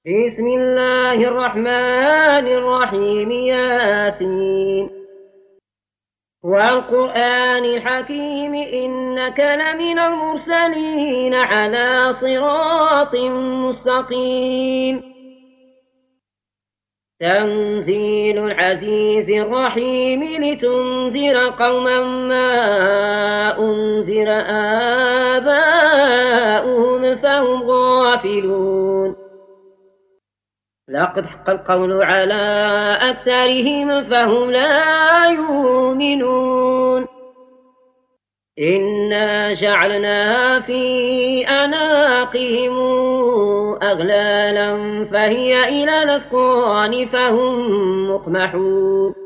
بسم الله الرحمن الرحيم ياسين والقرآن الحكيم إنك لمن المرسلين على صراط مستقيم تنزيل العزيز الرحيم لتنذر قوما ما أنذر آباؤهم فهم غافلون لقد حق القول على أكثرهم فهم لا يؤمنون إنا جعلنا في أعناقهم أغلالا فهي إلى الأذقان فهم مقمحون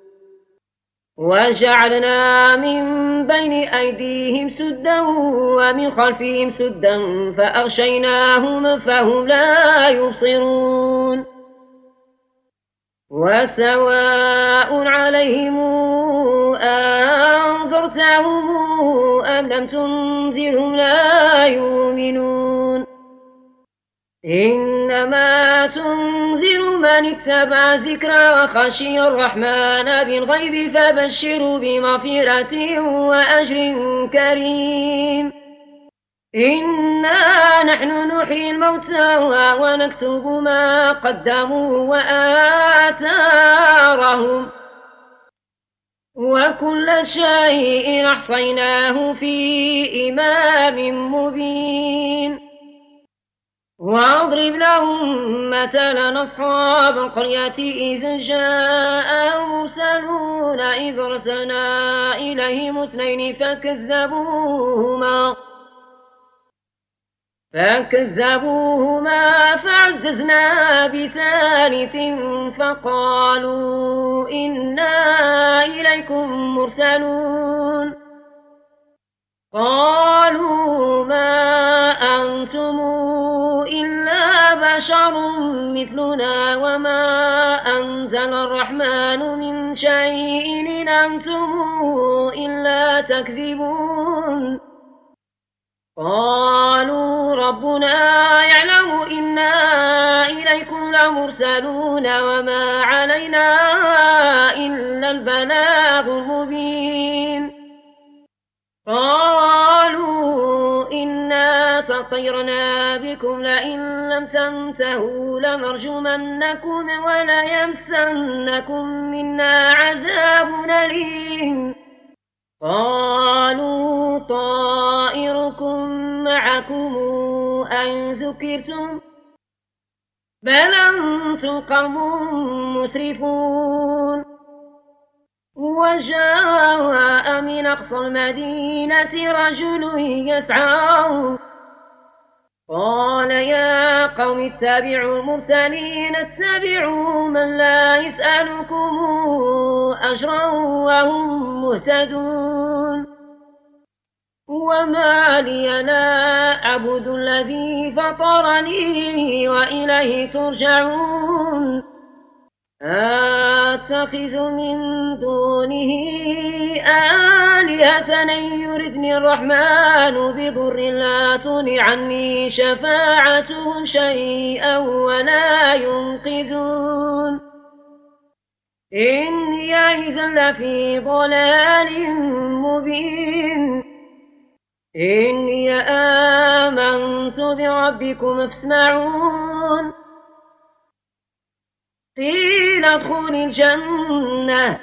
وجعلنا من بين أيديهم سدا ومن خلفهم سدا فأغشيناهم فهم لا يبصرون وسواء عليهم أنذرتهم أم لم تنذرهم لا يؤمنون إنما تنذر من اتبع الذكر وخشي الرحمن بالغيب فبشره بمغفرة وأجر كريم إنا نحن نحيي الموتى ونكتب ما قدموا وآثارهم وكل شيء أحصيناه في إمام مبين واضرب لهم مثلا أصحاب القرية إذ جاء المرسلون إذ أرسلنا إليهم اثنين فكذبوهما فعززنا بثالث فقالوا إنا إليكم مرسلون قالوا ما أنتم إلا بشر مثلنا وما أنزل الرحمن من شيء إن أنتم إلا تكذبون قالوا ربنا يعلم إنا إليكم لمرسلون وما علينا إلا البلاغ المبين قالوا إنا تطيرنا بكم لئن لم تنتهوا لنرجمنكم وليمسنكم منا عذاب أليم قالوا طائركم معكم أن ذكرتم بل أنتم قوم مسرفون وجاء من أقصى المدينة رجل يسعى قال يا قوم اتبعوا المرسلين اتبعوا من لا يسألكم أجرا وهم مهتدون وما لي لا أعبد الذي فطرني وإليه ترجعون أتخذ من دونه آلهة إن يردني الرحمن بضر لا تغن عني شفاعتهم شيئا ولا ينقذون إني إذا لفي ضلال مبين إني آمنت بربكم فاسمعون قيل ادخل الجنة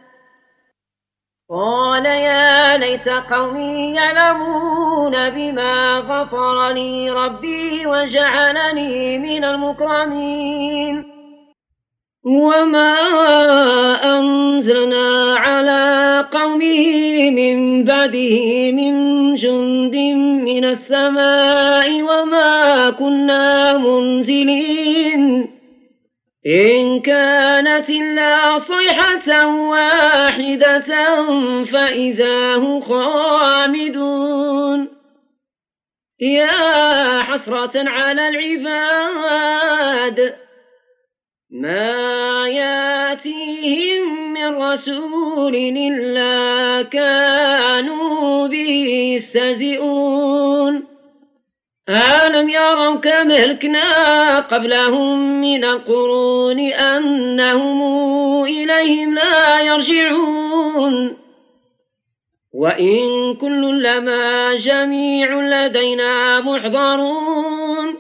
قال يا ليت قومي يعلمون بما غفر لي ربي وجعلني من المكرمين وما أنزلنا على قومه من بعده من جند من السماء وما كنا منزلين إن كانت إلا صيحة واحدة فإذا هم خامدون يا حسرة على العباد ما ياتيهم من رسول إلا كانوا به يستهزئون ألم يروا كم أهلكنا قبلهم من القرون أنهم إليهم لا يرجعون وإن كل لما جميع لدينا محضرون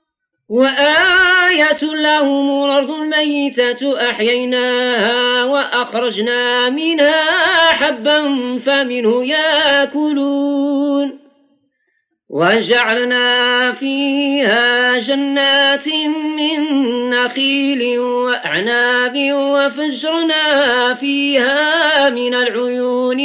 وآية لهم الأرض الميتة أحييناها وأخرجنا منها حبا فمنه يأكلون وجعلنا فيها جنات من نخيل وأعناب وفجرنا فيها من العيون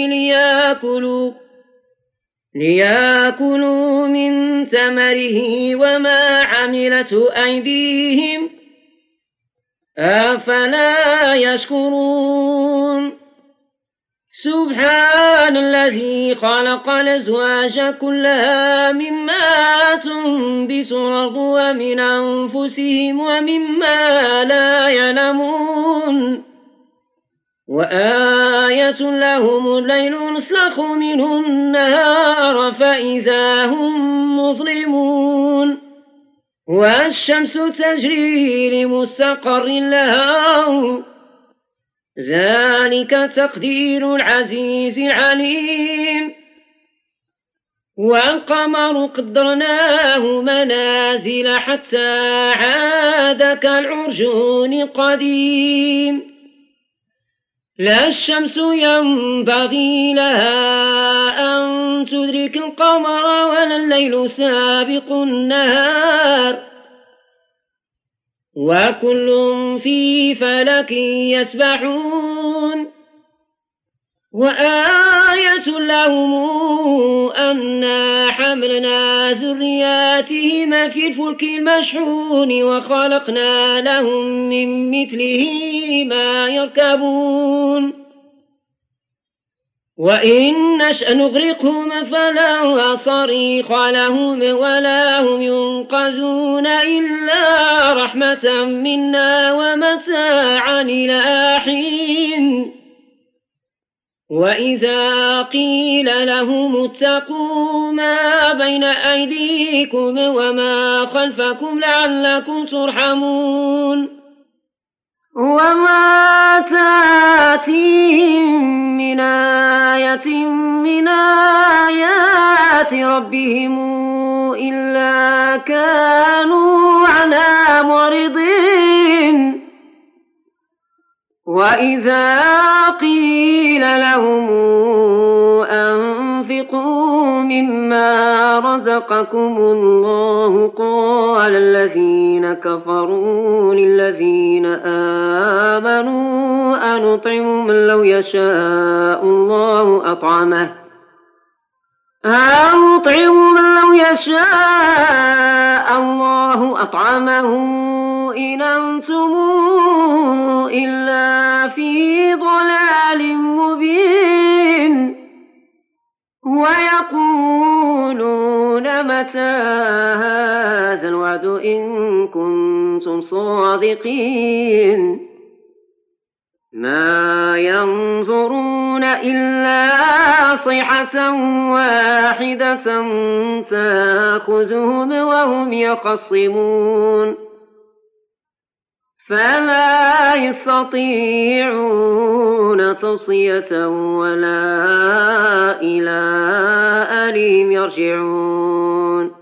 ليأكلوا من ثمره وما عملته أيديهم أفلا يشكرون سبحان الذي خلق الأزواج كلها مما تنبت الأرض ومن أنفسهم ومما لا يعلمون وآية لهم الليل نسلخ منه النهار فإذا هم مظلمون والشمس تجري لمستقر لها ذلك تقدير العزيز العليم والقمر قدرناه منازل حتى عاد كالعرجون القديم لا الشمس ينبغي لها أن تدرك القمر ولا الليل سابق النهار وكل في فلك يسبحون وآية لهم أنا حملنا ذرياتهم في الفلك المشحون وخلقنا لهم من مثله ما يركبون وإن نشأ نغرقهم فلا صريخ لهم ولا هم ينقذون إلا رحمة منا ومتاعا إلى حين وإذا قيل لهم اتقوا ما بين أيديكم وما خلفكم لعلكم ترحمون وما تاتيهم من آية من آيات ربهم إلا كانوا عنها معرضين وإذا قيل لهم أنفقوا مما رزقكم الله قال الذين كفروا للذين آمنوا أنطعم من لو يشاء الله أطعمه إن أنتم إلا في ضلال مبين ويقولون متى هذا الوعد إن كنتم صادقين ما ينظرون إلا صيحة واحدة تأخذهم وهم يخصمون فلا يستطيعون توصية ولا إلى أهلهم يرجعون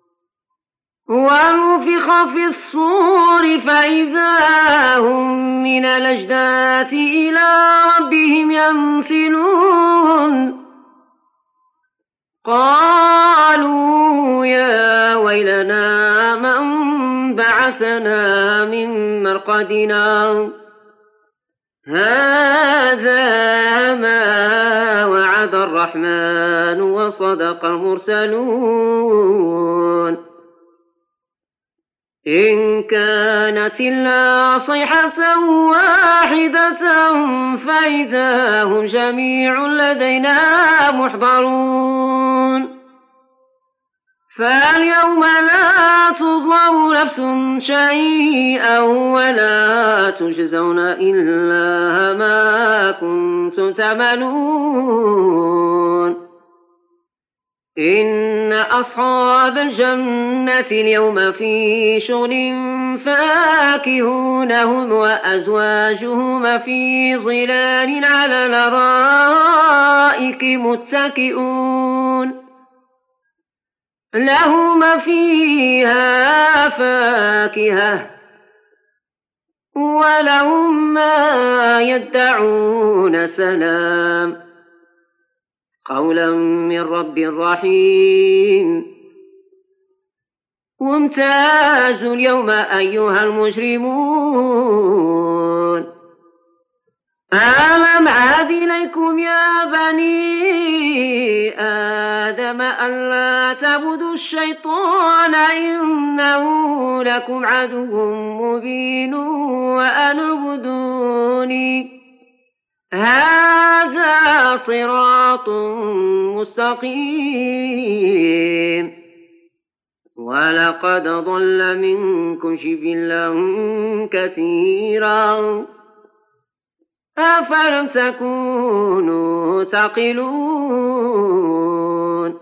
ونفخ في الصور فإذا هم من الأجداث إلى ربهم ينسلون قالوا يا ويلنا من بعثنا من مرقدنا هذا ما وعد الرحمن وصدق المرسلون إن كانت إلا صيحة واحدة فإذا هم جميع لدينا محضرون فاليوم لا تظلم نفس شيئا ولا تجزون إلا ما كنتم تعملون إن أصحاب الجنة اليوم في شغل فاكهون هم وأزواجهم في ظلال على الأرائك متكئون لهم فيها فاكهة ولهم ما يدعون سلام قولا من رب رحيم وامتازوا اليوم أيها المجرمون ألم أعهد إليكم يا بني آدم ألا تعبدوا الشيطان إنه لكم عدو مبين وأن اعبدوني هذا صراط مستقيم ولقد ضل منكم جبلا كثيرا أفلم تكونوا تعقلون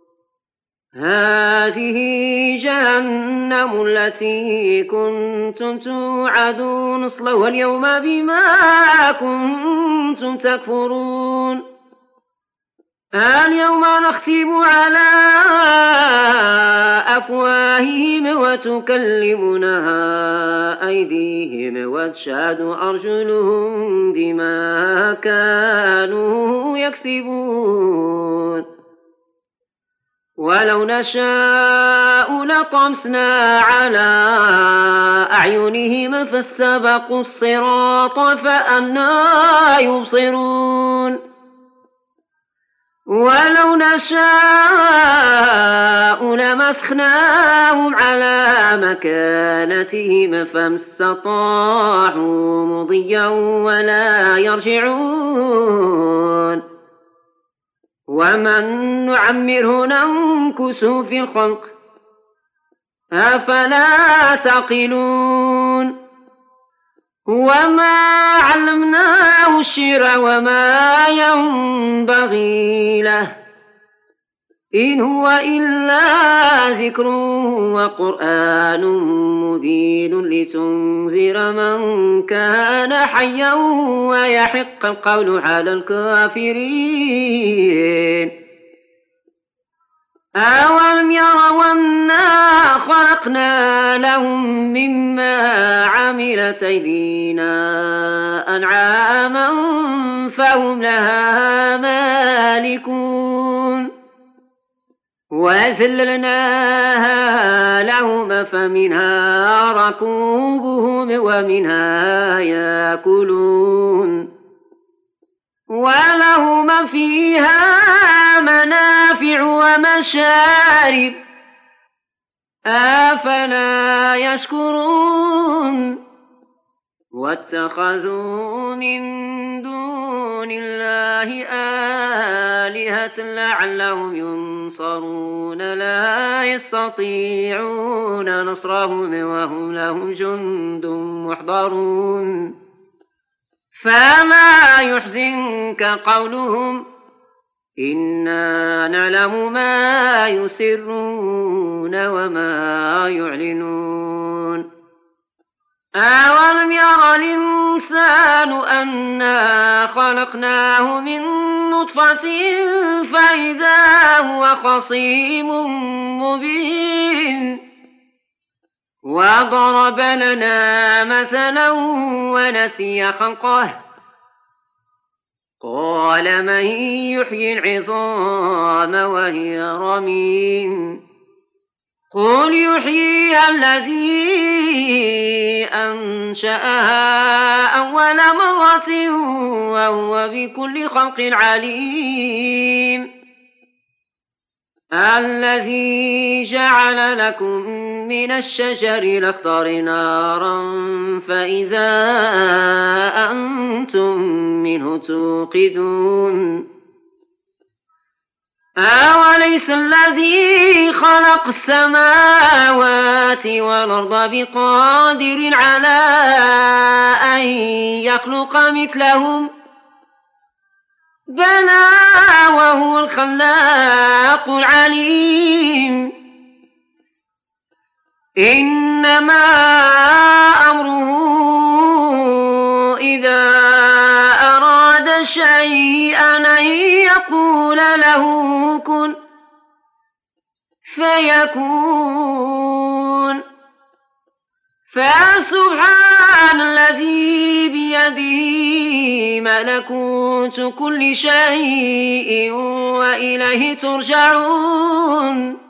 هذه جهنم التي كنتم توعدون اصلوها اليوم بما كنتم تكفرون اليوم نختم على أفواههم وتكلمنا أيديهم وتشهد أرجلهم بما كانوا يكسبون ولو نشاء لطمسنا على أعينهم فاستبقوا الصراط فأنى يبصرون ولو نشاء لمسخناهم على مكانتهم فما استطاعوا مضيا ولا يرجعون ومن نعمره ننكسه في الخلق أفلا تعقلون وما علمناه الشعر وما ينبغي له إن هو إلا ذكر وقرآن مبين لتنذر من كان حيا ويحق القول على الكافرين أولم يروا أنا خلقنا لهم مما عملت أيدينا أنعاما فهم لها مالكون وذللناها لهم فمنها ركوبهم ومنها يأكلون ولهم فيها منافع ومشارب أفلا يشكرون واتخذوا من دون الله آلهة لعلهم ينصرون لا يستطيعون نصرهم وهم لهم جند محضرون فما يحزنك قولهم إنا نعلم ما يسرون وما يعلنون أولم ير الإنسان أنا خلقناه من نطفة فإذا هو خصيم مبين وضرب لنا مثلا ونسي خلقه قال من يحيي العظام وهي رميم قل يحييها الذي أنشأها أول مرة وهو بكل خلق عليم الذي جعل لكم من الشجر الأخضر نارا فإذا أنتم منه توقدون أوليس الذي خلق السماوات والأرض بقادر على أن يخلق مثلهم بلى وهو الخلاق العليم. إنما أمره إذا أراد شيئا أن يقول له كن فيكون. فسبحان الذي بيده ملكوت كل شيء وإليه ترجعون.